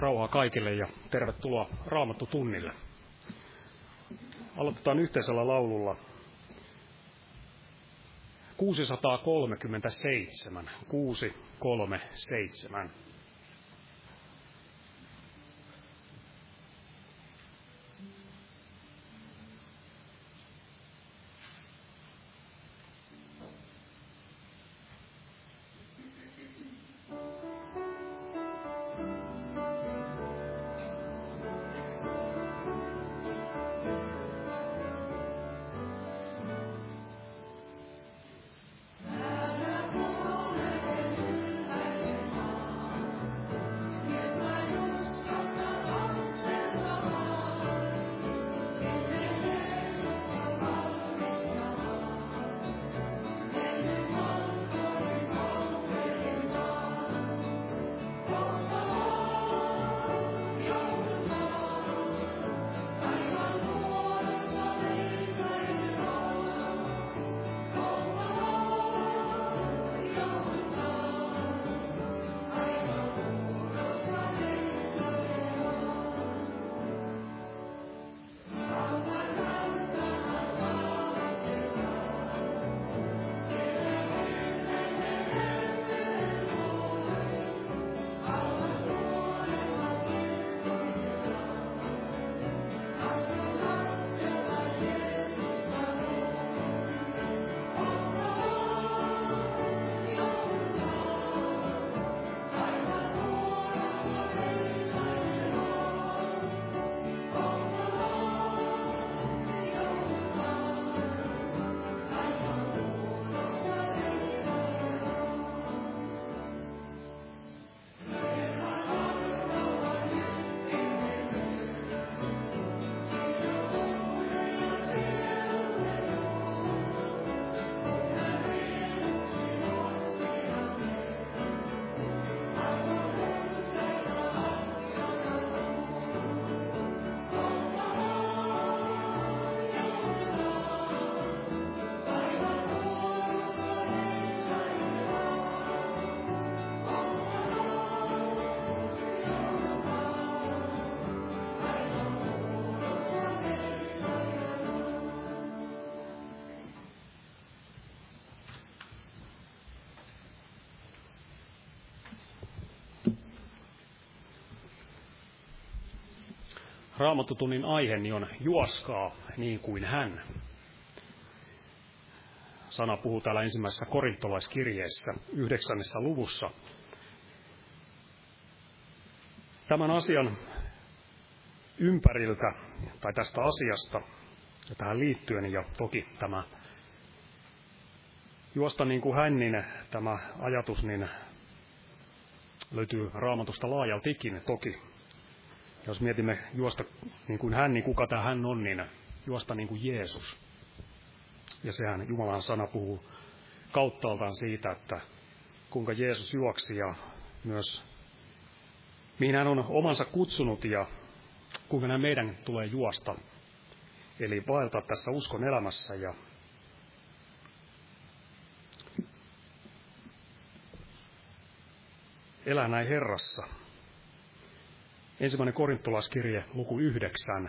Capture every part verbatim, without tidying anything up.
Rauhaa kaikille ja tervetuloa Raamattu-tunnille. Aloitetaan yhteisellä laululla kuusisataakolmekymmentäseitsemän. kuusi kolme seitsemän. Raamattutunnin aiheeni on juoskaa niin kuin hän. Sana puhuu täällä ensimmäisessä korintolaiskirjeessä yhdeksännessä luvussa. Tämän asian ympäriltä tai tästä asiasta ja tähän liittyen ja toki tämä juosta niin kuin hän, niin tämä ajatus niin löytyy Raamatusta laajaltikin toki. Jos mietimme juosta niin kuin hän, niin kuka tämä hän on, niin juosta niin kuin Jeesus. Ja sehän Jumalan sana puhuu kauttaaltaan siitä, että kuinka Jeesus juoksi ja myös mihin hän on omansa kutsunut ja kuinka nämä meidän tulee juosta. Eli vaeltaa tässä uskon elämässä ja elää näin Herrassa. Ensimmäinen korintolaiskirje, luku yhdeksän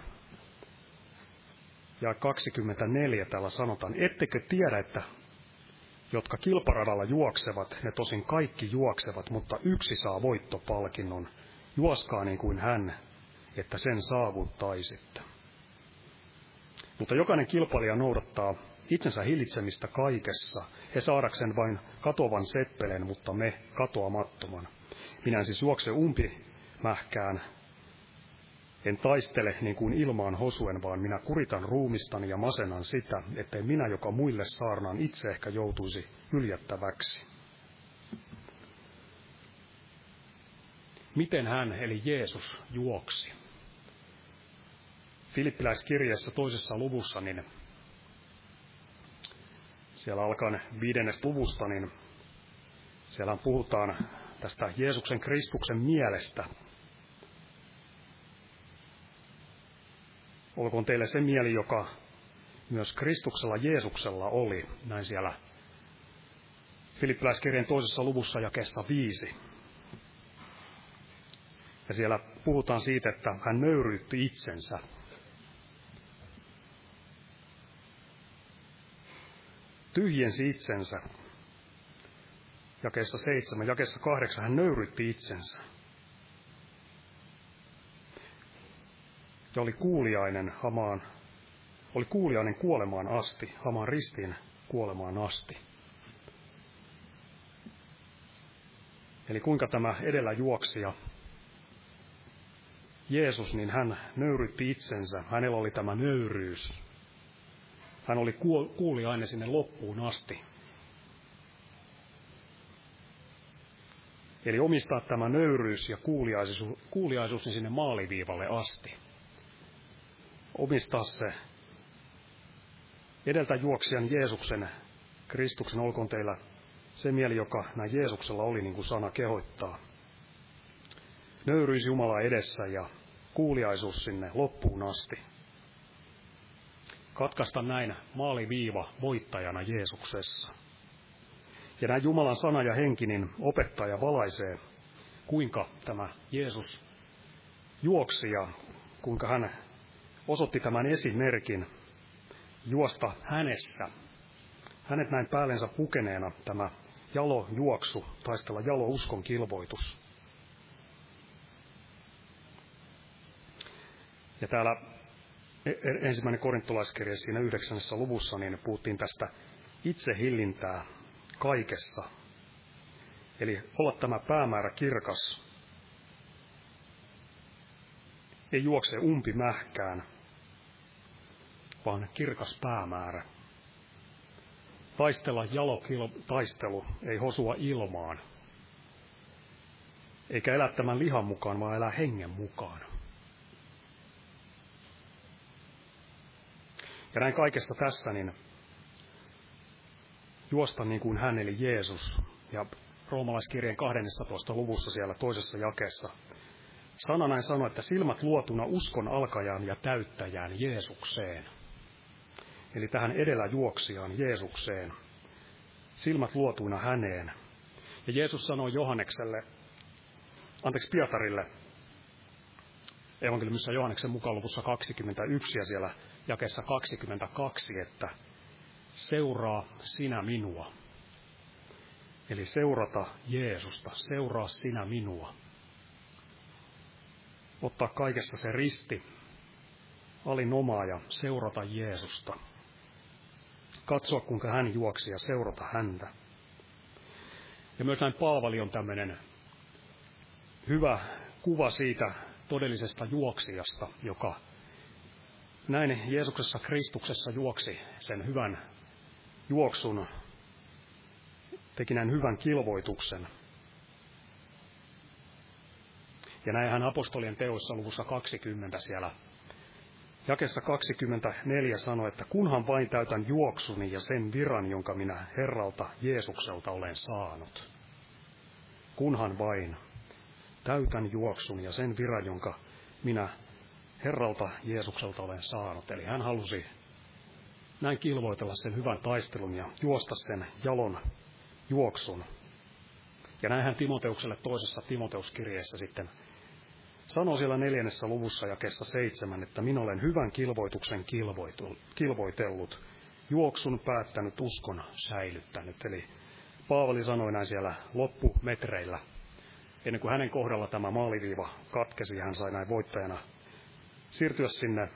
ja kaksikymmentäneljä täällä sanotaan, ettekö tiedä, että jotka kilparadalla juoksevat, ne tosin kaikki juoksevat, mutta yksi saa voittopalkinnon. Juoskaa niin kuin hän, että sen saavuttaisitte. Mutta jokainen kilpailija noudattaa itsensä hillitsemistä kaikessa, he saadakseen vain katoavan seppeleen, mutta me katoamattoman. Minä en siis juokse umpimähkään, en taistele niin kuin ilmaan hosuen, vaan minä kuritan ruumistani ja masennan sitä, ettei minä, joka muille saarnaan, itse ehkä joutuisi hyljättäväksi. Miten hän, eli Jeesus, juoksi? Filippiläiskirjeessä toisessa luvussa, niin siellä alkaen viidennestä luvusta, niin siellä puhutaan tästä Jeesuksen Kristuksen mielestä. Olkoon teille se mieli, joka myös Kristuksella Jeesuksella oli, näin siellä Filippiläiskirjeen toisessa luvussa jakeessa viisi. Ja siellä puhutaan siitä, että hän nöyryytti itsensä. Tyhjensi itsensä. Jakeessa seitsemän, jakeessa kahdeksan hän nöyryytti itsensä. Ja oli kuuliainen hamaan, oli kuuliainen kuolemaan asti, hamaan ristiin kuolemaan asti. Eli kuinka tämä edellä juoksija Jeesus, niin hän nöyrytti itsensä, hänellä oli tämä nöyryys. Hän oli kuuliainen sinne loppuun asti. Eli omistaa tämä nöyryys ja kuuliaisuus, kuuliaisuus niin sinne maaliviivalle asti. Omistaa se edeltä juoksijan Jeesuksen, Kristuksen, olkoon teillä se mieli, joka näin Jeesuksella oli, niin kuin sana kehoittaa. Nöyryys Jumala edessä ja kuuliaisuus sinne loppuun asti. Katkaista näin maaliviiva voittajana Jeesuksessa. Ja näin Jumalan sana ja henki niin opettaa ja valaisee, kuinka tämä Jeesus juoksi ja kuinka hän osoitti tämän esimerkin juosta hänessä. Hänet näin päällensä pukeneena tämä jalo juoksu, taistella jalo uskon kilvoitus. Ja täällä ensimmäinen korintolaiskirja siinä yhdeksännessä luvussa niin puhuttiin tästä itsehillintää kaikessa. Eli olla tämä päämäärä kirkas. Ei juokse umpimähkään, vaan kirkas päämäärä. Taistella jalotaistelu, ei hosua ilmaan. Eikä elää tämän lihan mukaan, vaan elää hengen mukaan. Ja näin kaikessa tässä, niin juosta niin kuin hän eli Jeesus. Ja roomalaiskirjeen kahdennessatoista luvussa siellä toisessa jakeessa. Sana näin sanoi, että silmät luotuna uskon alkajaan ja täyttäjään Jeesukseen. Eli tähän edellä juoksijaan Jeesukseen. Silmät luotuina häneen. Ja Jeesus sanoi Johannekselle, anteeksi Pietarille, evankeliumissa Johanneksen mukaan luvussa kaksikymmentäyksi ja siellä jakeessa kaksikymmentäkaksi, että seuraa sinä minua. Eli seurata Jeesusta, seuraa sinä minua. Ottaa kaikessa se risti, alinomaa ja seurata Jeesusta. Katsoa, kuinka hän juoksi ja seurata häntä. Ja myös näin Paavali on tämmöinen hyvä kuva siitä todellisesta juoksijasta, joka näin Jeesuksessa Kristuksessa juoksi sen hyvän juoksun, teki näin hyvän kilvoituksen. Ja näin hän apostolien teoissa luvussa kaksikymmentä siellä jakeessa kaksikymmentäneljä sanoi, että kunhan vain täytän juoksuni ja sen viran, jonka minä Herralta Jeesukselta olen saanut. Kunhan vain täytän juoksuni ja sen viran, jonka minä Herralta Jeesukselta olen saanut. Eli hän halusi näin kilvoitella sen hyvän taistelun ja juosta sen jalon juoksun. Ja näin hän Timoteukselle toisessa Timoteuskirjeessä sitten sanoi siellä neljännessä luvussa jakeessa seitsemän, että minä olen hyvän kilvoituksen kilvoitellut, juoksun päättänyt, uskon säilyttänyt. Eli Paavali sanoi näin siellä loppumetreillä, ennen kuin hänen kohdalla tämä maaliviiva katkesi, hän sai näin voittajana siirtyä sinne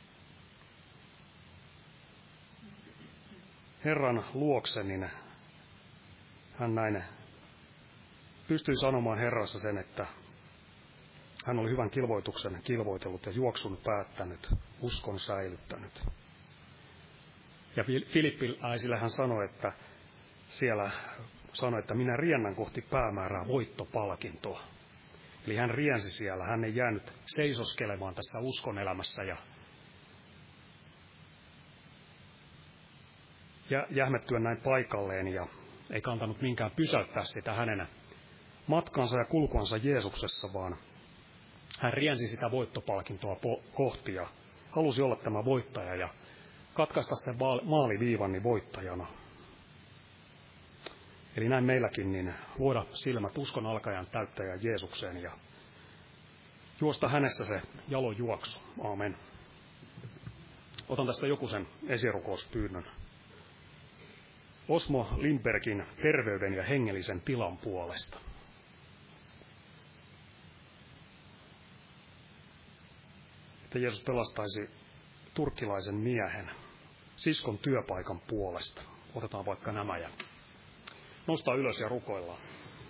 Herran luokse, niin hän näin pystyi sanomaan Herrassa sen, että hän oli hyvän kilvoituksen kilvoitellut ja juoksun päättänyt, uskon säilyttänyt. Ja Filippiläisille hän sanoi, että siellä sanoi, että minä riennän kohti päämäärää voittopalkintoa. Eli hän riensi siellä, hän ei jäänyt seisoskelemaan tässä uskon elämässä ja, ja jähmettyä näin paikalleen ja ei kantanut minkään pysäyttää sitä hänen matkansa ja kulkuansa Jeesuksessa, vaan hän riensi sitä voittopalkintoa po- kohti ja halusi olla tämä voittaja ja katkaista sen maaliviivan niin voittajana. Eli näin meilläkin niin luoda silmät uskon alkajan täyttäjään Jeesukseen ja juosta hänessä se jalo juoksu. Aamen. Otan tästä joku sen esirukouspyynnön. Osmo Lindbergin terveyden ja hengellisen tilan puolesta. Että Jeesus pelastaisi turkkilaisen miehen siskon työpaikan puolesta. Otetaan vaikka nämä ja nostaa ylös ja rukoillaan.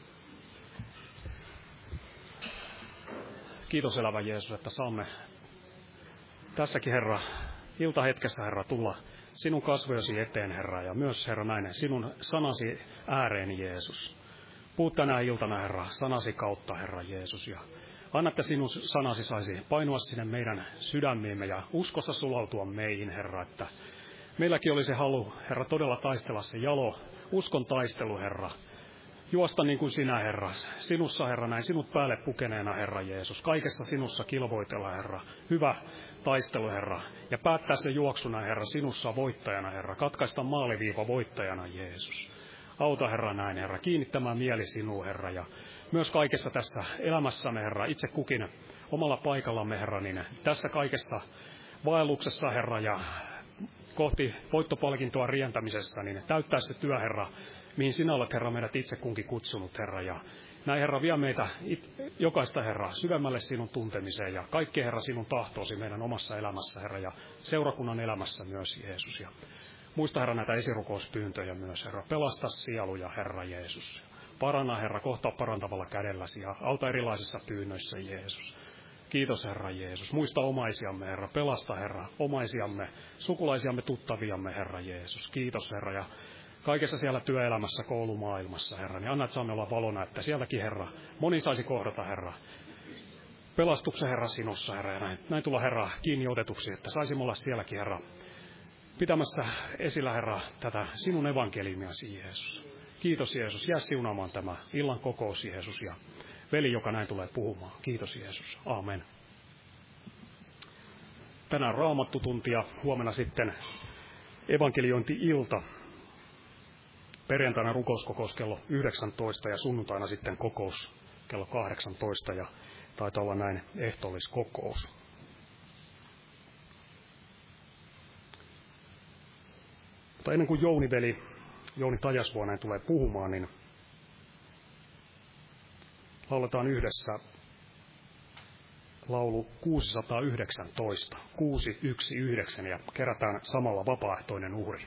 Kiitos elävä Jeesus, että saamme tässäkin, Herra, iltahetkessä, Herra, tulla sinun kasvojasi eteen, Herra, ja myös, Herra, näin sinun sanasi ääreen, Jeesus. Puhu tänä iltana, Herra, sanasi kautta, Herra Jeesus, ja anna, että sinun sanasi saisi painua sinne meidän sydämiimme ja uskossa sulautua meihin, Herra, että meilläkin olisi halu, Herra, todella taistella se jalo, uskon taistelu, Herra. Juosta niin kuin sinä, Herra. Sinussa, Herra, näin sinut päälle pukeneena, Herra Jeesus. Kaikessa sinussa kilvoitella, Herra. Hyvä taistelu, Herra. Ja päättää se juoksuna, Herra, sinussa voittajana, Herra. Katkaista maaliviiva voittajana, Jeesus. Auta, Herra, näin, Herra. Kiinnittämään mieli sinuun, Herra. Ja myös kaikessa tässä elämässämme, Herra, itse kukin omalla paikallamme, Herra, niin tässä kaikessa vaelluksessa, Herra, ja kohti voittopalkintoa rientämisessä, niin täyttää se työ, Herra, mihin sinä olet, Herra, meidät itse kunkin kutsunut, Herra. Ja näin, Herra, vie meitä it, jokaista, Herra, syvemmälle sinun tuntemiseen ja kaikki, Herra, sinun tahtoosi meidän omassa elämässä, Herra, ja seurakunnan elämässä myös, Jeesus. Ja muista, Herra, näitä esirukouspyyntöjä myös, Herra. Pelasta sieluja, Herra Jeesus. Paranna, Herra, kohtaa parantavalla kädelläsi ja auta erilaisissa pyynnöissä, Jeesus. Kiitos, Herra Jeesus. Muista omaisiamme, Herra. Pelasta, Herra, omaisiamme, sukulaisiamme, tuttaviamme, Herra Jeesus. Kiitos, Herra. Ja kaikessa siellä työelämässä, koulumaailmassa, Herra, niin anna, että saamme olla valona, että sielläkin, Herra, moni saisi kohdata, Herra, pelastuksen, Herra, sinussa, Herra, ja näin, näin tulla, Herra, kiinni otetuksi, että saisimme olla sielläkin, Herra, pitämässä esillä, Herra, tätä sinun evankeliumiasi, Jeesus. Kiitos, Jeesus. Jää siunaamaan tämä illan kokous, Jeesus, ja veli, joka näin tulee puhumaan. Kiitos, Jeesus. Aamen. Tänään Raamattu tunti ja huomenna sitten evankeliointi-ilta. Perjantaina rukouskokous kello yhdeksäntoista ja sunnuntaina sitten kokous kello kahdeksantoista ja taitaa olla näin ehtoolliskokous. Mutta ennen kuin Jouni-veli, Jouni Tajasvuo näin tulee puhumaan, niin lauletaan yhdessä laulu kuusisataayhdeksäntoista, kuusi yksi yhdeksän ja kerätään samalla vapaaehtoinen uhri.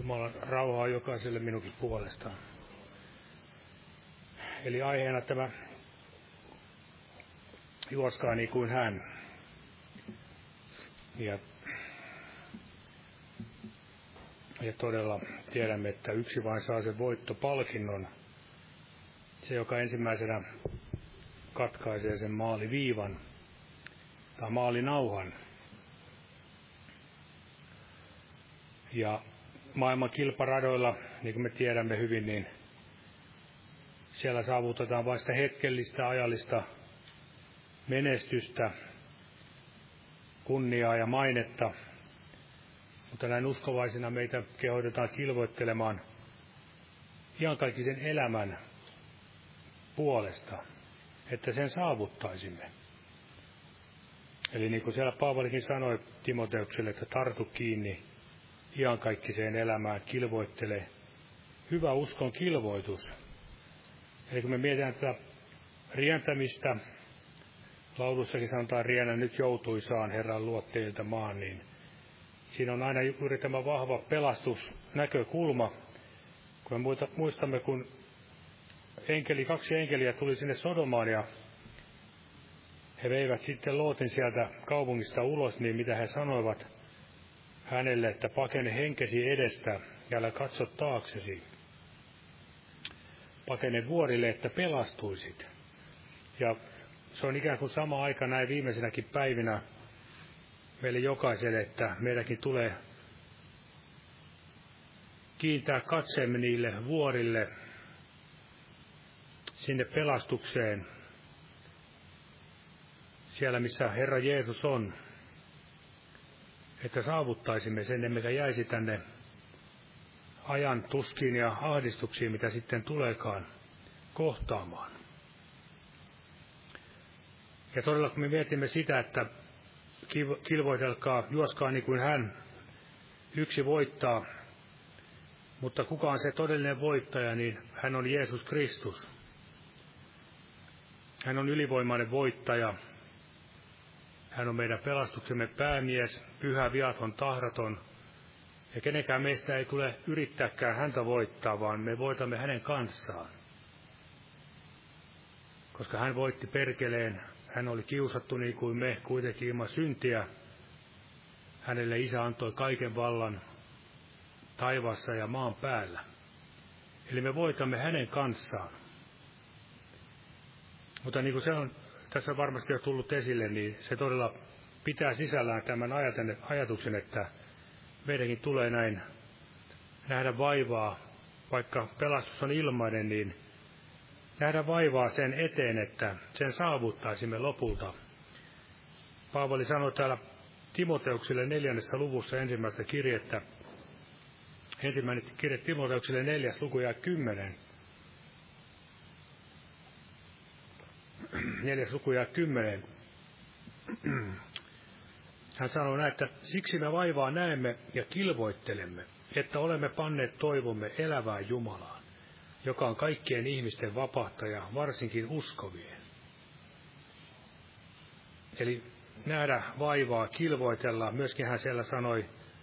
Jumalan rauhaa jokaiselle minunkin puolestaan. Eli aiheena tämä juoskaa niin kuin hän. Ja, ja todella tiedämme, että yksi vain saa sen voittopalkinnon. Se, joka ensimmäisenä katkaisee sen maaliviivan tai maalinauhan. Ja maailman kilparadoilla, niin kuin me tiedämme hyvin, niin siellä saavutetaan vain sitä hetkellistä ajallista menestystä, kunniaa ja mainetta. Mutta näin uskovaisina meitä kehotetaan kilvoittelemaan iankaikkisen elämän puolesta, että sen saavuttaisimme. Eli niin kuin siellä Paavalikin sanoi Timoteukselle, että tartu kiinni iankaikkiseen elämään, kilvoittele. Hyvä uskon kilvoitus. Eli kun me mietitään tätä rientämistä, laulussakin sanotaan, riennä nyt joutuisaan Herran luotteilta maan, niin siinä on aina juuri tämä vahva pelastusnäkökulma. Kun me muistamme, kun enkeli, kaksi enkeliä tuli sinne Sodomaan ja he veivät sitten Lootin sieltä kaupungista ulos, niin mitä he sanoivat hänelle, että pakene henkesi edestä ja älä katso taaksesi. Pakene vuorille, että pelastuisit. Ja se on ikään kuin sama aika näin viimeisenäkin päivinä meille jokaiselle, että meidänkin tulee kiintää katseemme niille vuorille, sinne pelastukseen, siellä missä Herra Jeesus on, että saavuttaisimme sen, emmekä jäisi tänne ajan tuskiin ja ahdistuksiin, mitä sitten tuleekaan kohtaamaan. Ja todella kun me mietimme sitä, että kilvoitelkaa, juoskaa niin kuin hän, yksi voittaa, mutta kuka on se todellinen voittaja, niin hän on Jeesus Kristus. Hän on ylivoimainen voittaja. Hän on meidän pelastuksemme päämies, pyhä, viaton, tahraton. Ja kenenkään meistä ei tule yrittääkään häntä voittaa, vaan me voitamme hänen kanssaan. Koska hän voitti perkeleen, hän oli kiusattu niin kuin me, kuitenkin ilman syntiä. Hänelle Isä antoi kaiken vallan taivaassa ja maan päällä. Eli me voitamme hänen kanssaan. Mutta niin kuin se on tässä varmasti jo tullut esille, niin se todella pitää sisällään tämän ajatuksen, että meidänkin tulee näin nähdä vaivaa, vaikka pelastus on ilmainen, niin nähdä vaivaa sen eteen, että sen saavuttaisimme lopulta. Paavali sanoi täällä Timoteuksille neljännessä luvussa ensimmäistä kirjettä, ensimmäinen kirje Timoteuksille neljäs luku ja kymmenen. Neljäs luku ja kymmenen. Hän sanoo näin, että siksi me vaivaa näemme ja kilvoittelemme, että olemme panneet toivomme elävään Jumalaan, joka on kaikkien ihmisten vapahtaja, varsinkin uskovien. Eli nähdä vaivaa, kilvoitella. Myöskin hän siellä sanoi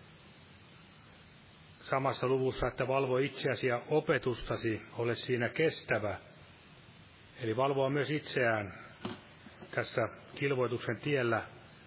samassa luvussa, että valvo itseäsi ja opetustasi, ole siinä kestävä. Eli valvoa myös itseään tässä kilvoituksen tiellä.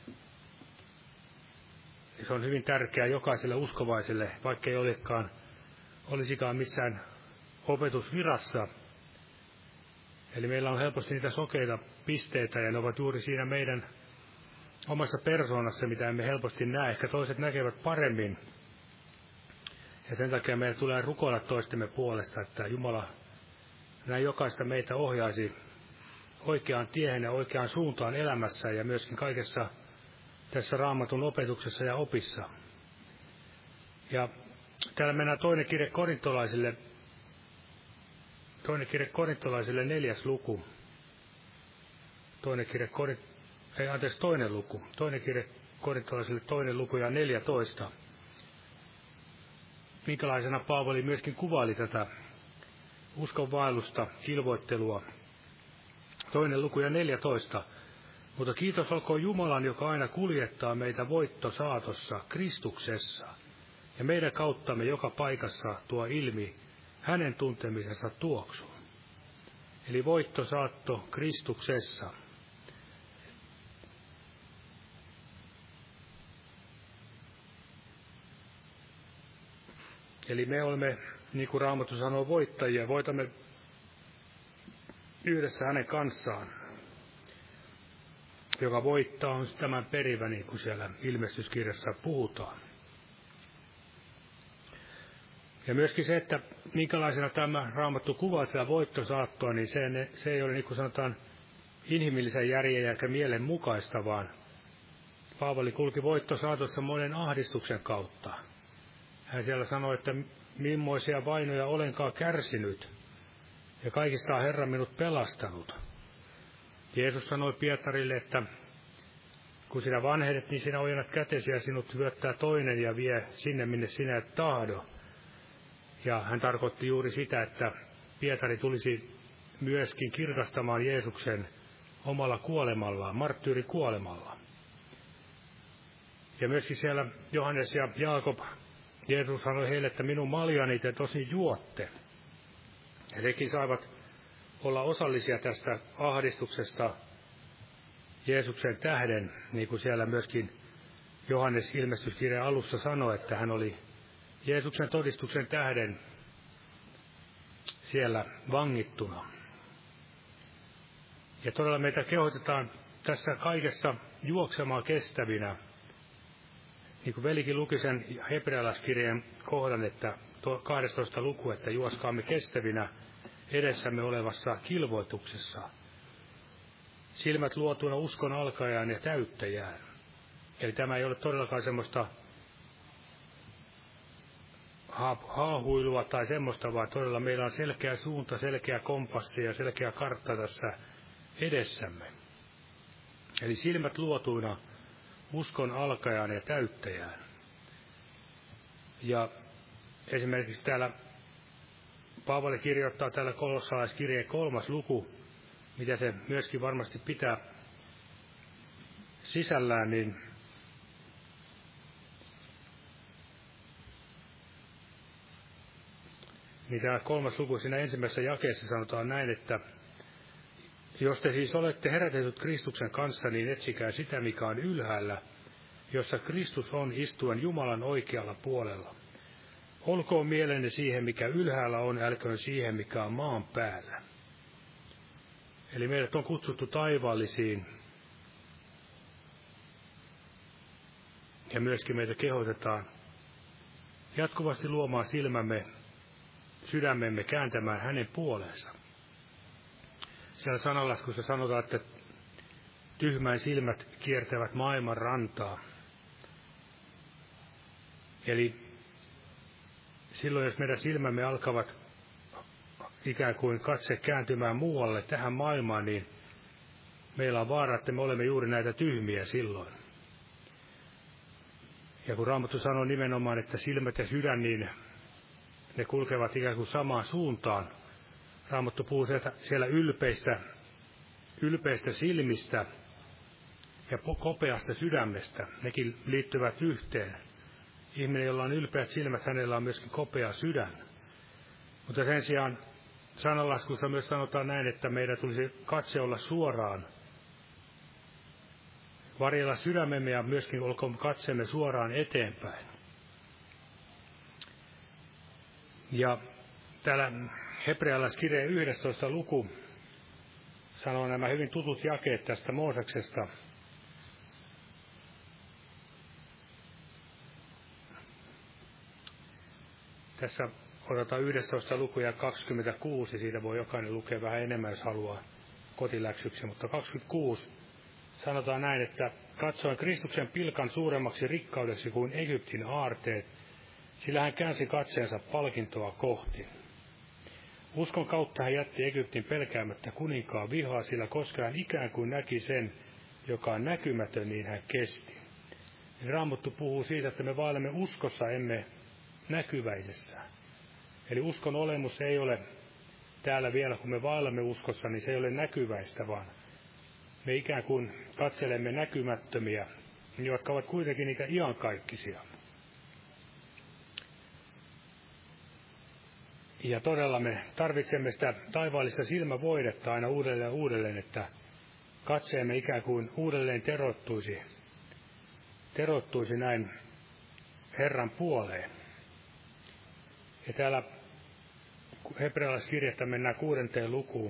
Ja se on hyvin tärkeää jokaiselle uskovaiselle, vaikka ei olekaan, olisikaan missään opetusvirassa. Eli meillä on helposti niitä sokeita pisteitä, ja ne ovat juuri siinä meidän omassa persoonassa, mitä emme helposti näe. Ehkä toiset näkevät paremmin. Ja sen takia meidän tulee rukoilla toistemme puolesta, että Jumala näin jokaista meitä ohjaisi oikeaan tiehen ja oikeaan suuntaan elämässä ja myöskin kaikessa tässä Raamatun opetuksessa ja opissa. Ja täällä mennään toinen kirje korintolaisille, toinen kirje korintolaisille neljäs luku. Toinen kirje Korint, ei anteeksi toinen luku. Toinen kirje korintolaisille toinen luku ja neljätoista. Minkälaisena Paavali myöskin kuvaili tätä uskonvaellusta, kilvoittelua. Toinen luku ja neljätoista. Mutta kiitos olkoon Jumalan, joka aina kuljettaa meitä voittosaatossa Kristuksessa, ja meidän kauttamme joka paikassa tuo ilmi hänen tuntemisensa tuoksu. Eli voitto saatto Kristuksessa. Eli me olemme, niin kuin Raamattu sanoo, voittajia. Voitamme yhdessä hänen kanssaan. Joka voittaa on tämän perivä, niin kuin siellä ilmestyskirjassa puhutaan. Ja myöskin se, että minkälaisena tämä Raamattu kuvaa tätä voittosaattoa, niin se, se ei ole, niin kuin sanotaan, inhimillisen järjen eikä mielen mukaista, vaan Paavali kulki voittosaatossa monen ahdistuksen kautta. Hän siellä sanoi, että millaisia vainoja olenkaan kärsinyt, ja kaikista on Herra minut pelastanut. Jeesus sanoi Pietarille, että kun sinä vanhenet, niin sinä ojennat kätesi ja sinut hyöttää toinen ja vie sinne, minne sinä et tahdo. Ja hän tarkoitti juuri sitä, että Pietari tulisi myöskin kirkastamaan Jeesuksen omalla kuolemallaan, marttyyrikuolemalla. Ja myöskin siellä Johannes ja Jaakob, Jeesus sanoi heille, että minun maljani te tosi juotte. Ja hekin saivat olla osallisia tästä ahdistuksesta Jeesuksen tähden, niin kuin siellä myöskin Johannes ilmestyskirjan alussa sanoi, että hän oli Jeesuksen todistuksen tähden siellä vangittuna. Ja todella meitä kehotetaan tässä kaikessa juoksemaan kestävinä. Niin kuin velikin luki sen hebrealaiskirjeen kohdan, että kahdestoista luku, että juoskaamme kestävinä edessämme olevassa kilvoituksessa. Silmät luotuna uskon alkajaan ja täyttäjään. Eli tämä ei ole todellakaan semmoista haahuilua tai semmoista, vaan todella meillä on selkeä suunta, selkeä kompassi ja selkeä kartta tässä edessämme. Eli silmät luotuina uskon alkajaan ja täyttäjään. Ja esimerkiksi täällä Paavali kirjoittaa täällä kolossalaiskirjeen kolmas luku, mitä se myöskin varmasti pitää sisällään, niin Niin tämä kolmas luku siinä ensimmäisessä jakeessa sanotaan näin, että jos te siis olette herätetyt Kristuksen kanssa, niin etsikää sitä, mikä on ylhäällä, jossa Kristus on istuen Jumalan oikealla puolella. Olkoon mielenne siihen, mikä ylhäällä on, älköön siihen, mikä on maan päällä. Eli meidät on kutsuttu taivaallisiin, ja myöskin meitä kehotetaan jatkuvasti luomaan silmämme, sydämemme kääntämään hänen puoleensa. Siellä sananlaskussa sanotaan, että tyhmän silmät kiertävät maailman rantaa. Eli silloin, jos meidän silmämme alkavat ikään kuin katse kääntymään muualle tähän maailmaan, niin meillä on vaara, että me olemme juuri näitä tyhmiä silloin. Ja kun Raamattu sanoo nimenomaan, että silmät ja sydän, niin ne kulkevat ikään kuin samaan suuntaan. Raamattu puhuu siellä ylpeistä, ylpeistä silmistä ja kopeasta sydämestä. Nekin liittyvät yhteen. Ihminen, jolla on ylpeät silmät, hänellä on myöskin kopea sydän. Mutta sen sijaan sananlaskussa myös sanotaan näin, että meidän tulisi katse olla suoraan. Varjella sydämemme ja myöskin olkoon katsemme suoraan eteenpäin. Ja täällä hebrealaiskirjeen yhdestoista luku sanoo nämä hyvin tutut jakeet tästä Mooseksesta. Tässä otetaan yhdestoista luku ja kaksikymmentäkuusi, siitä voi jokainen lukea vähän enemmän, jos haluaa kotiläksyksi, mutta kaksikymmentäkuusi sanotaan näin, että katsoin Kristuksen pilkan suuremmaksi rikkaudeksi kuin Egyptin aarteet, sillä hän käänsi katseensa palkintoa kohti. Uskon kautta hän jätti Egyptin pelkäämättä kuninkaan vihaa, sillä koska hän ikään kuin näki sen, joka on näkymätön, niin hän kesti. Raamattu puhuu siitä, että me vaellemme uskossa, emme näkyväisessä. Eli uskon olemus ei ole täällä vielä, kun me vaellamme uskossa, niin se ei ole näkyväistä, vaan me ikään kuin katselemme näkymättömiä, jotka ovat kuitenkin niitä iankaikkisia. Ja todella me tarvitsemme sitä taivaallista silmävoidetta aina uudelleen ja uudelleen, että katseemme ikään kuin uudelleen terottuisi, terottuisi näin Herran puoleen. Ja täällä hebrealaiskirjettä mennään kuudenteen lukuun.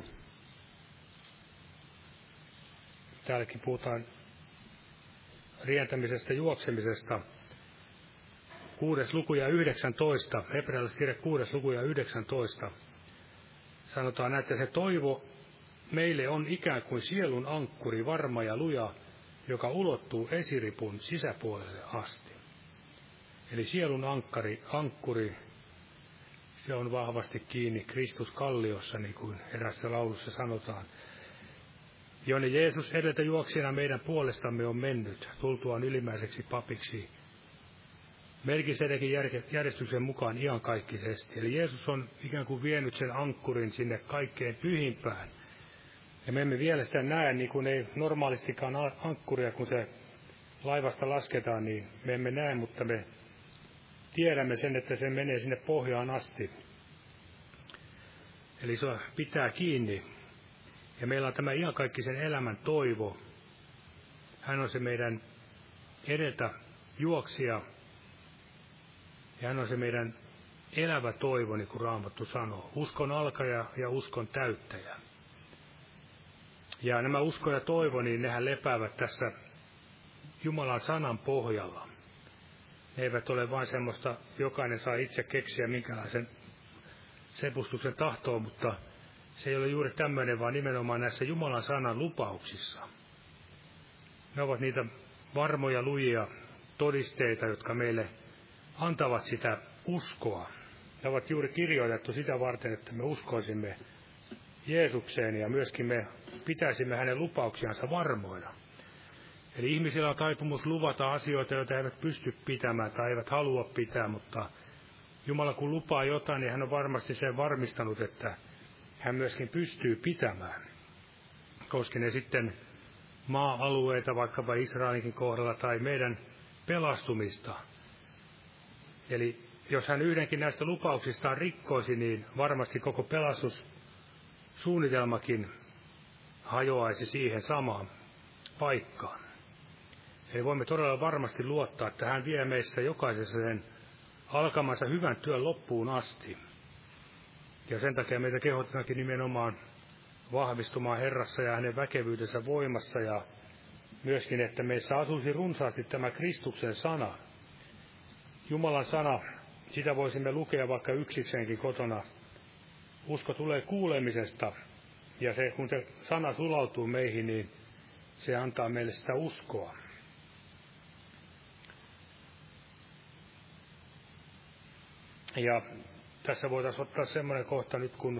Täälläkin puhutaan rientämisestä, juoksemisesta. Kuudes luku ja yhdeksäntoista, hebrealaiskirje kuudes luku ja yhdeksäntoista. Sanotaan, että se toivo meille on ikään kuin sielun ankkuri, varma ja luja, joka ulottuu esiripun sisäpuolelle asti. Eli sielun ankkari, ankkuri, se on vahvasti kiinni Kristus kalliossa, niin kuin erässä laulussa sanotaan. Jonne Jeesus edeltä juoksijana meidän puolestamme on mennyt, tultuaan ylimmäiseksi papiksi, Melkisedekin järjestyksen mukaan iankaikkisesti. Eli Jeesus on ikään kuin vienyt sen ankkurin sinne kaikkein pyhimpään. Ja me emme vielä sitä näe, niin kuin ei normaalistikaan ankkuria, kun se laivasta lasketaan, niin me emme näe, mutta me tiedämme sen, että se menee sinne pohjaan asti. Eli se pitää kiinni. Ja meillä on tämä iankaikkisen elämän toivo. Hän on se meidän edeltä juoksija. Ja hän on se meidän elävä toivo, niin kuin Raamattu sanoo. Uskon alkaja ja uskon täyttäjä. Ja nämä usko ja toivo, niin nehän lepäävät tässä Jumalan sanan pohjalla. Ne eivät ole vain semmoista, jokainen saa itse keksiä minkälaisen sepustuksen tahtoon, mutta se ei ole juuri tämmöinen, vaan nimenomaan näissä Jumalan sanan lupauksissa. Ne ovat niitä varmoja lujia todisteita, jotka meille antavat sitä uskoa. Ne ovat juuri kirjoitettu sitä varten, että me uskoisimme Jeesukseen ja myöskin me pitäisimme hänen lupauksiansa varmoina. Eli ihmisillä on taipumus luvata asioita, joita he eivät pysty pitämään tai eivät halua pitää, mutta Jumala kun lupaa jotain, niin hän on varmasti sen varmistanut, että hän myöskin pystyy pitämään. Koski ne sitten maa-alueita, vaikkapa Israelinkin kohdalla, tai meidän pelastumista. Eli jos hän yhdenkin näistä lupauksistaan rikkoisi, niin varmasti koko pelastussuunnitelmakin hajoaisi siihen samaan paikkaan. Eli voimme todella varmasti luottaa, että hän vie meissä jokaisessa sen alkamansa hyvän työn loppuun asti. Ja sen takia meitä kehotetaankin nimenomaan vahvistumaan Herrassa ja hänen väkevyydensä voimassa ja myöskin, että meissä asuisi runsaasti tämä Kristuksen sana. Jumalan sana, sitä voisimme lukea vaikka yksikseenkin kotona. Usko tulee kuulemisesta ja se, kun se sana sulautuu meihin, niin se antaa meille sitä uskoa. Ja tässä voitaisiin ottaa semmoinen kohta nyt, kun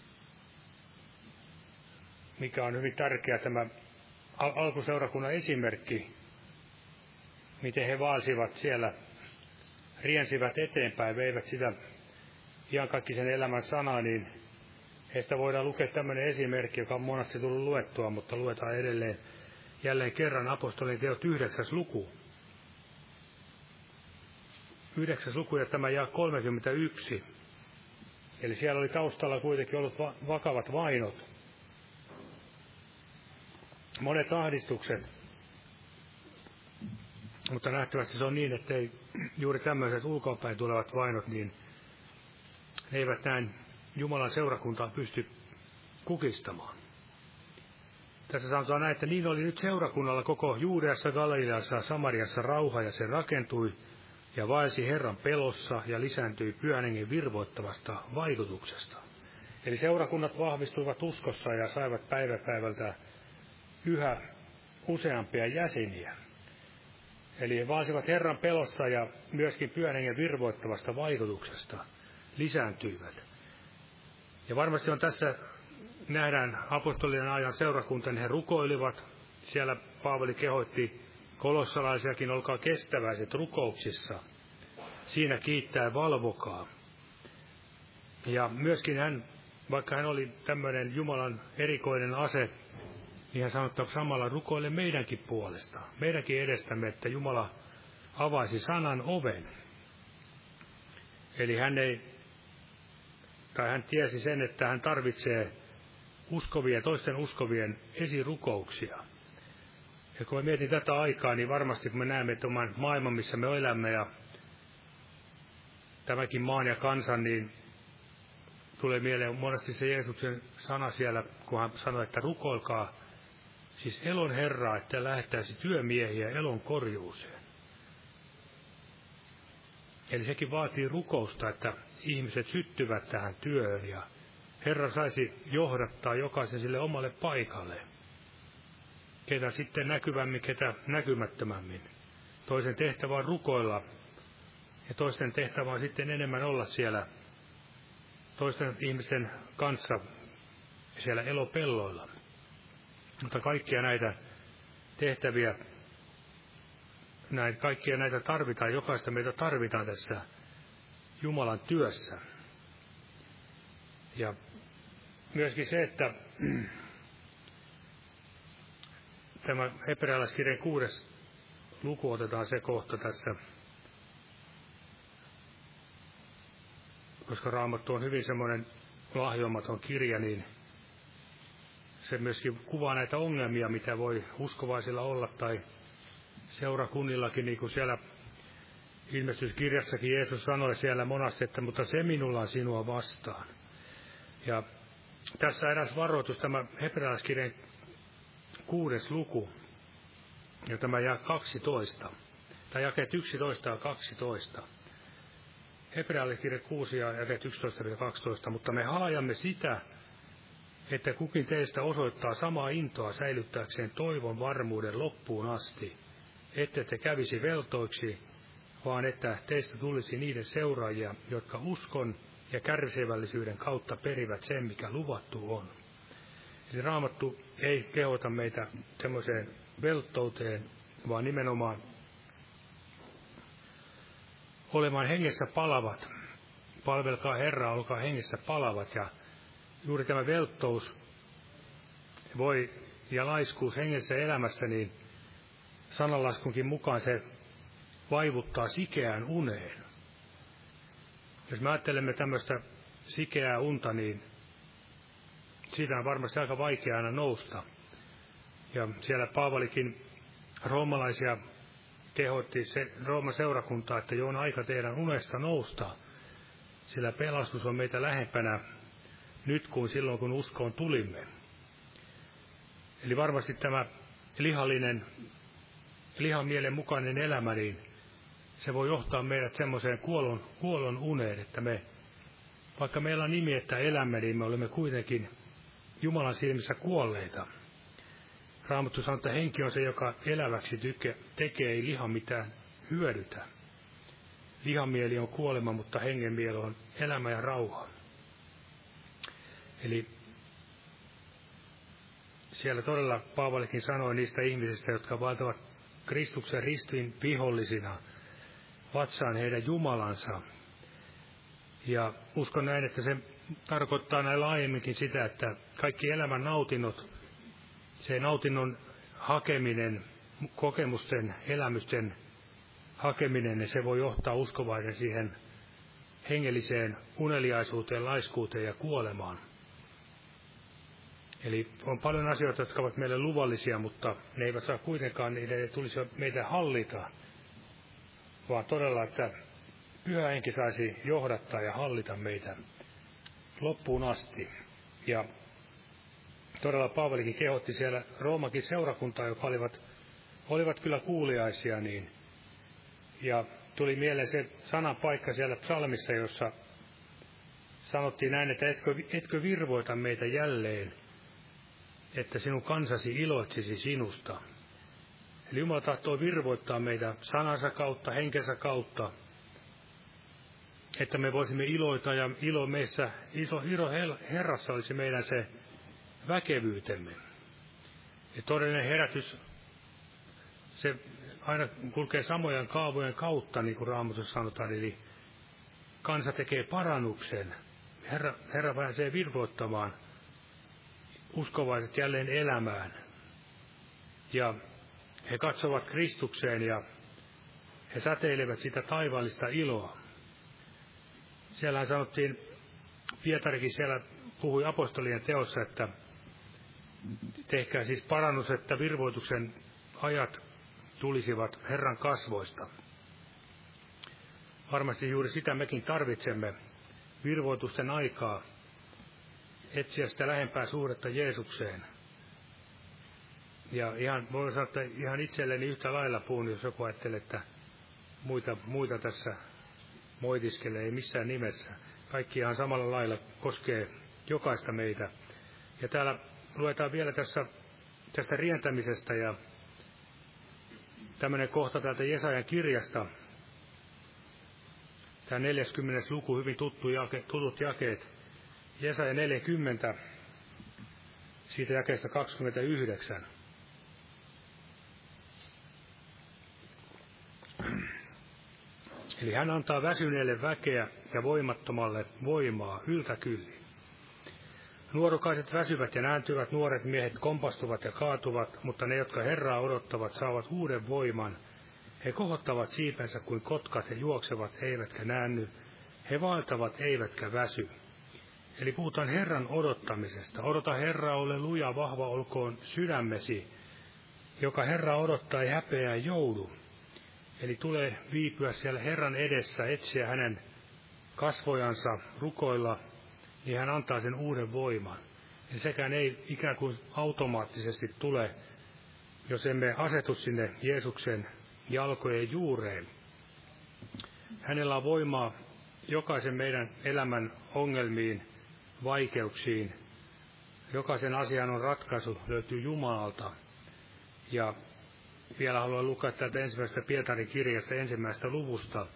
mikä on hyvin tärkeä tämä al- alkuseurakunnan esimerkki, miten he vaasivat siellä, riensivät eteenpäin, veivät sitä iankaikkisen elämän sanaa, niin heistä voidaan lukea tämmöinen esimerkki, joka on monesti tullut luettua, mutta luetaan edelleen jälleen kerran apostolien teot yhdeksäs luku. Yhdeksäs luku ja tämä jää kolmekymmentäyksi. Eli siellä oli taustalla kuitenkin ollut va- vakavat vainot. Monet ahdistukset. Mutta nähtävästi se on niin, että ei juuri tämmöiset ulkoapäin tulevat vainot, niin ne eivät näin Jumalan seurakuntaa pysty kukistamaan. Tässä sanotaan näin, että niin oli nyt seurakunnalla koko Juudeassa, Galileassa ja Samariassa rauha, ja se rakentui ja vaelsi Herran pelossa ja lisääntyi Pyhän Hengen virvoittavasta vaikutuksesta. Eli seurakunnat vahvistuivat uskossa ja saivat päivä päivältä yhä useampia jäseniä. Eli he vaelsivat Herran pelossa ja myöskin Pyhän Hengen virvoittavasta vaikutuksesta lisääntyivät. Ja varmasti on tässä, nähdään apostolien ajan seurakunta, niin he rukoilivat. Siellä Paavali kehoitti kolossalaisiakin, olkaa kestäväiset rukouksissa. Siinä kiittää valvokaa. Ja myöskin hän, vaikka hän oli tämmöinen Jumalan erikoinen ase, niin hän sanoi, että samalla rukoile meidänkin puolesta, meidänkin edestämme, että Jumala avaisi sanan oven. Eli hän ei tai hän tiesi sen, että hän tarvitsee uskovien, toisten uskovien esirukouksia. Ja kun mä mietin tätä aikaa, niin varmasti kun me näemme tämän maailman, missä me elämme ja tämäkin maan ja kansan, niin tulee mieleen monesti se Jeesuksen sana siellä, kun hän sanoi, että rukoilkaa siis elon Herraa, että lähettäisi työmiehiä elon korjuuseen. Eli sekin vaatii rukousta, että ihmiset syttyvät tähän työhön ja Herra saisi johdattaa jokaisen sille omalle paikalle. Ketä sitten näkyvämmin, ketä näkymättömämmin. Toisen tehtävä on rukoilla ja toisten tehtävä on sitten enemmän olla siellä toisten ihmisten kanssa siellä elopelloilla. Mutta kaikkia näitä tehtäviä, näitä, kaikkia näitä tarvitaan, jokaista meitä tarvitaan tässä Jumalan työssä. Ja myöskin se, että tämä hebrealaiskirjan kuudes luku otetaan se kohta tässä, koska Raamattu on hyvin semmoinen lahjomaton kirja, niin se myöskin kuvaa näitä ongelmia, mitä voi uskovaisilla olla tai seurakunnillakin, niin kuin siellä ilmestyskirjassakin Jeesus sanoi siellä monasti, että mutta se minulla on sinua vastaan. Ja tässä eräs varoitus, tämä hebrealaiskirjan kuudes luku, ja tämä jää kaksitoista, tai jakeet yksitoista ja kaksitoista. Hebrealaiskirja kuusi ja jakeet yksitoista ja kaksitoista, mutta me halajamme sitä, että kukin teistä osoittaa samaa intoa säilyttääkseen toivon varmuuden loppuun asti, ette te kävisi veltoiksi, vaan että teistä tulisi niiden seuraajia, jotka uskon ja kärsivällisyyden kautta perivät sen, mikä luvattu on. Eli Raamattu ei kehota meitä semmoiseen velttouteen, vaan nimenomaan olemaan hengessä palavat. Palvelkaa Herraa, olkaa hengessä palavat. Ja juuri tämä velttous voi, ja laiskuus hengessä elämässä, niin sananlaskunkin mukaan se vaivuttaa sikeään uneen. Jos me ajattelemme tämmöistä sikeää unta, niin siitä on varmasti aika vaikea aina nousta. Ja siellä Paavalikin roomalaisia kehotti se, Rooman seurakuntaa, että jo on aika teidän unesta nousta, sillä pelastus on meitä lähempänä nyt kuin silloin, kun uskoon tulimme. Eli varmasti tämä lihallinen, lihan mielen mukainen elämä, niin se voi johtaa meidät semmoiseen kuolon, kuolon uneen, että me, vaikka meillä on nimi, että elämme, niin me olemme kuitenkin Jumalan silmissä kuolleita. Raamattu sanoo, että henki on se, joka eläväksi tyke, tekee, ei liha mitään hyödytä. Lihamieli on kuolema, mutta hengen mieli on elämä ja rauha. Eli siellä todella Paavalikin sanoi niistä ihmisistä, jotka vaativat Kristuksen ristin vihollisina, vatsaan heidän Jumalansa. Ja uskon näin, että se tarkoittaa näin laajemminkin sitä, että kaikki elämän nautinnot, se nautinnon hakeminen, kokemusten, elämysten hakeminen, niin se voi johtaa uskovaisen siihen hengelliseen uneliaisuuteen, laiskuuteen ja kuolemaan. Eli on paljon asioita, jotka ovat meille luvallisia, mutta ne eivät saa kuitenkaan, niiden ei tulisi meitä hallita, vaan todella, että Pyhä Henki saisi johdattaa ja hallita meitä loppuun asti. Ja todella Paavalikin kehotti siellä Roomankin seurakuntaa, jotka olivat, olivat kyllä kuuliaisia, niin, ja tuli mieleen se sanapaikka siellä psalmissa, jossa sanottiin näin, että etkö, etkö virvoita meitä jälleen, että sinun kansasi iloitsisi sinusta. Eli Jumala tahtoo virvoittaa meitä sanansa kautta, henkensä kautta, että me voisimme iloita, ja ilo meissä, iso ilo Herrassa olisi meidän se väkevyytemme. Ja todellinen herätys, se aina kulkee samojen kaavojen kautta, niin kuin Raamatussa sanotaan, eli kansa tekee parannuksen. Herra, Herra pääsee virvoittamaan uskovaiset jälleen elämään. Ja he katsovat Kristukseen ja he säteilevät sitä taivaallista iloa. Siellähän sanottiin Pietarikin siellä puhui apostolien teossa, että tehkää siis parannus, että virvoituksen ajat tulisivat Herran kasvoista. Varmasti juuri sitä mekin tarvitsemme, virvoitusten aikaa, etsiä sitä lähempää suhdetta Jeesukseen. Ja ihan, voin sanoa, että ihan itselleni yhtä lailla puhun, jos joku ajattelee, että muita, muita tässä moitiskelee, ei missään nimessä. Kaikki ihan samalla lailla koskee jokaista meitä. Ja täällä luetaan vielä tässä, tästä rientämisestä ja tämmöinen kohta täältä Jesajan kirjasta. Tämä neljäskymmenes luku, hyvin tuttu jake, tutut jakeet. Jesaja neljäkymmentä, siitä jakeesta kaksikymmentäyhdeksän. Eli hän antaa väsyneelle väkeä ja voimattomalle voimaa yltäkyllin. Nuorukaiset väsyvät ja nääntyvät, nuoret miehet kompastuvat ja kaatuvat, mutta ne, jotka Herraa odottavat, saavat uuden voiman. He kohottavat siipensä kuin kotkat, he juoksevat eivätkä näänny, he vaeltavat eivätkä väsy. Eli puhutaan Herran odottamisesta. Odota Herraa, ole luja, vahva olkoon sydämesi. Joka Herraa odottaa, ei häpeää joudu. Eli tulee viipyä siellä Herran edessä, etsiä hänen kasvojansa, rukoilla, niin hän antaa sen uuden voiman. Ja sekään ei ikään kuin automaattisesti tule, jos emme asetu sinne Jeesuksen jalkojen juureen. Hänellä on voimaa jokaisen meidän elämän ongelmiin, vaikeuksiin. Jokaisen asian on ratkaisu, löytyy Jumalalta. Ja vielä haluan lukea täältä ensimmäisestä Pietarin kirjasta ensimmäisestä luvusta,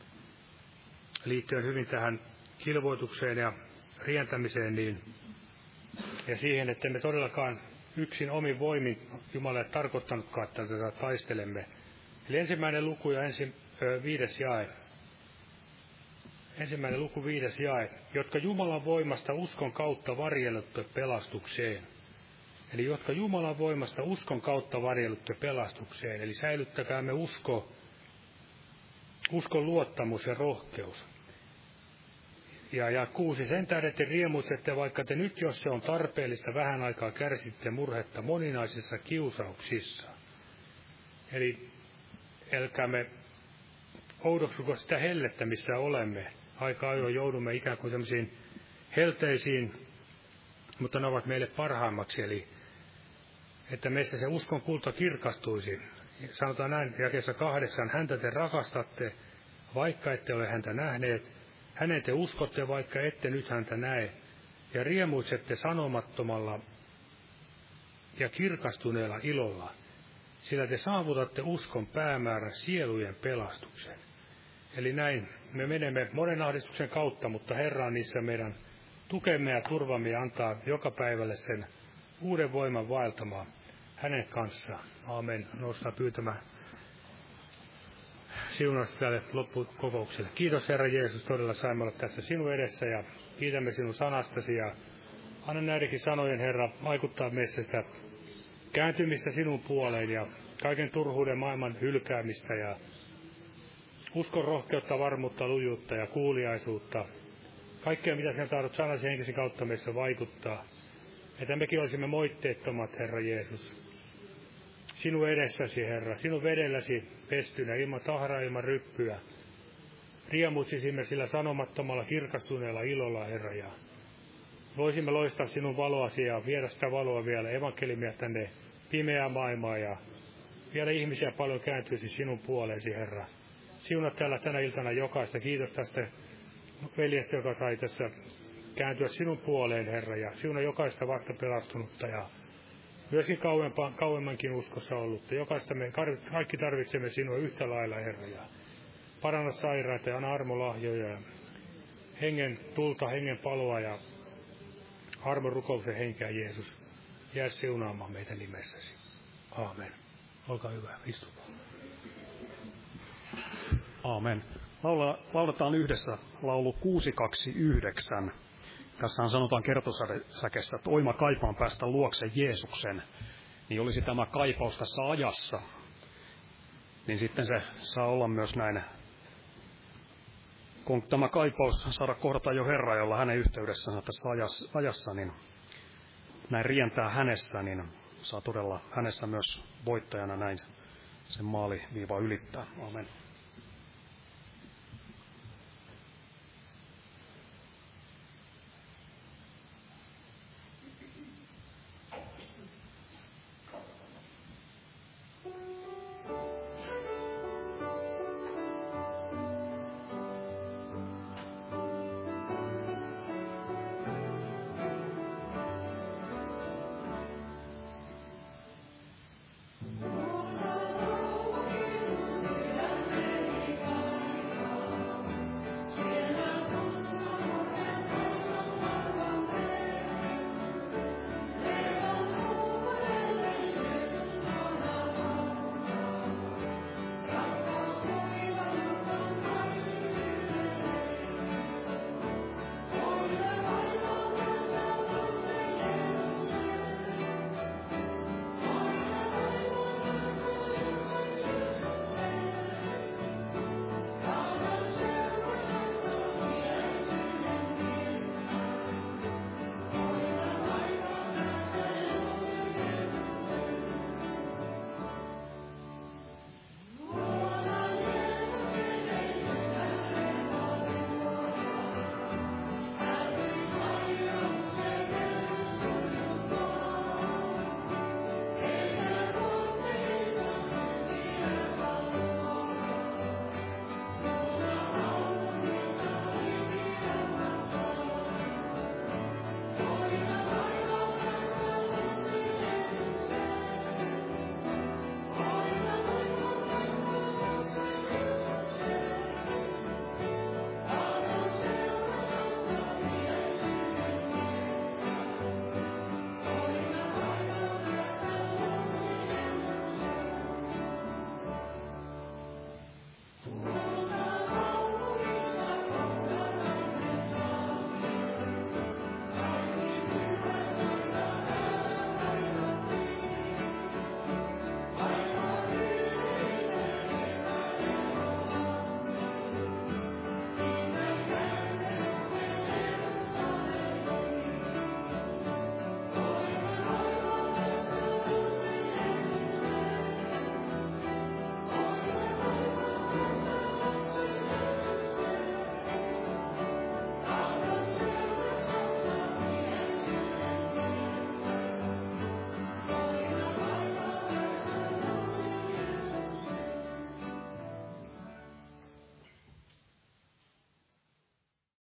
liittyen hyvin tähän kilvoitukseen ja rientämiseen, niin, ja siihen, että me todellakaan yksin omin voimin Jumalalle tarkoittanutkaan, että tätä taistelemme. Eli ensimmäinen luku ja ensi, ö, viides jae. Ensimmäinen luku, viides jae. Jotka Jumalan voimasta uskon kautta varjeluttu pelastukseen. Eli jotka Jumalan voimasta uskon kautta varjeluttu pelastukseen. Eli säilyttäkäämme usko, uskon luottamus ja rohkeus. Ja, ja kuusi, sen tähden te riemuitsette, vaikka te nyt, jos se on tarpeellista, vähän aikaa kärsitte murhetta moninaisissa kiusauksissa. Eli älkäämme oudoksuko sitä hellettä, missä olemme. Aika ajoin joudumme ikään kuin tämmöisiin helteisiin, mutta ne ovat meille parhaimmaksi, eli että meissä se uskon kulta kirkastuisi. Sanotaan näin, jakeessa kahdeksan, häntä te rakastatte, vaikka ette ole häntä nähneet, hänen te uskotte, vaikka ette nyt häntä näe, ja riemuitsette sanomattomalla ja kirkastuneella ilolla, sillä te saavutatte uskon päämäärä sielujen pelastuksen. Eli näin, me menemme monen ahdistuksen kautta, mutta Herra on niissä meidän tukemme ja turvamme ja antaa joka päivälle sen uuden voiman vaeltamaan hänen kanssaan. Aamen. Noustaan pyytämään siunasta tälle loppukokoukselle. Kiitos Herra Jeesus, todella saimme olla tässä sinun edessä ja kiitämme sinun sanastasi ja anna näidenkin sanojen, Herra, vaikuttaa meissä sitä kääntymistä sinun puoleen ja kaiken turhuuden maailman hylkäämistä ja uskon rohkeutta, varmuutta, lujuutta ja kuuliaisuutta. Kaikkea, mitä sinä tahdot sanasi henkesi kautta meissä vaikuttaa. Että mekin olisimme moitteettomat, Herra Jeesus. Sinun edessäsi, Herra, sinun vedelläsi pestynä, ilman tahraa, ilman ryppyä. Riemuitsisimme sillä sanomattomalla kirkastuneella ilolla, Herra, ja voisimme loistaa sinun valoasi ja viedä sitä valoa vielä, evankeliumia tänne pimeään maailmaan, ja vielä ihmisiä paljon kääntyisi sinun puoleesi, Herra. Siunat täällä tänä iltana jokaista. Kiitos tästä veljestä, joka sai tässä kääntyä sinun puoleen, Herra, ja siuna jokaista vasta pelastunutta ja myöskin kauempaa, kauemmankin uskossa ollutta. Jokaista me kaikki tarvitsemme sinua yhtä lailla, Herra, ja paranna sairaita ja anna armolahjoja ja hengen tulta, hengen paloa ja armon rukouksen henkeä, Jeesus. Jää siunaamaan meitä nimessäsi. Aamen. Olkaa hyvä, istukaa. Aamen. Lauletaan yhdessä laulu kuusi kaksi yhdeksän. Tässähän sanotaan kertosäkeessä, että oima kaipaan päästä luokse Jeesuksen. Niin olisi tämä kaipaus tässä ajassa. Niin sitten se saa olla myös näin kun tämä kaipaus saada kohdata jo Herra, jolla hänen yhteydessään tässä ajassa, niin näin rientää hänessä, niin saa todella hänessä myös voittajana näin sen maaliviiva ylittää. Amen.